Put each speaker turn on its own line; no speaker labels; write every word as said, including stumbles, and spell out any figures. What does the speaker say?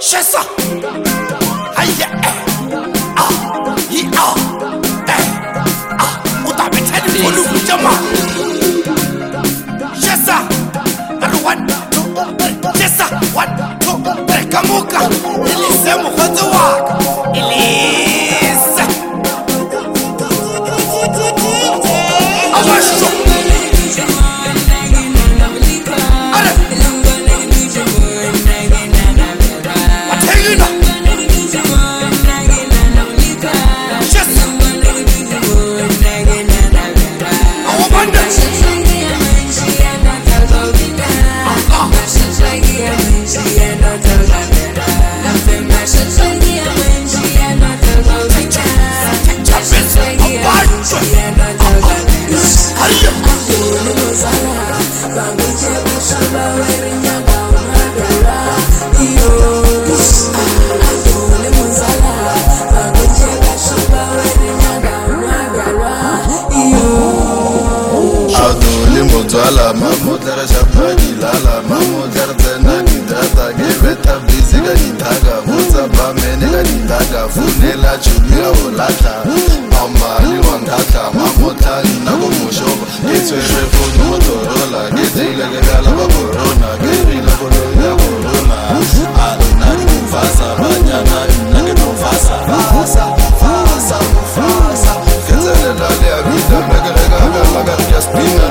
Shesa. Hiya. Ah. Yi ah. Eh. Ah. Uta betani polu jama. Shesa. Aru one two three. Shesa. One two three. Kamuka. Elise mukhazo wak. Elise. Awasho.
Twala mamudara shapagi lala mamudara tena gidata gebeta biziga gitaga vuza bamene gitaga funela chumia olata amali wangata mamota nago mushoba getwe refonu motorola getila gala ba corona gerila corona corona alona kufasa banyana nage kufasa fasa fasa fasa ketele dale abida nage gaga laga yaspina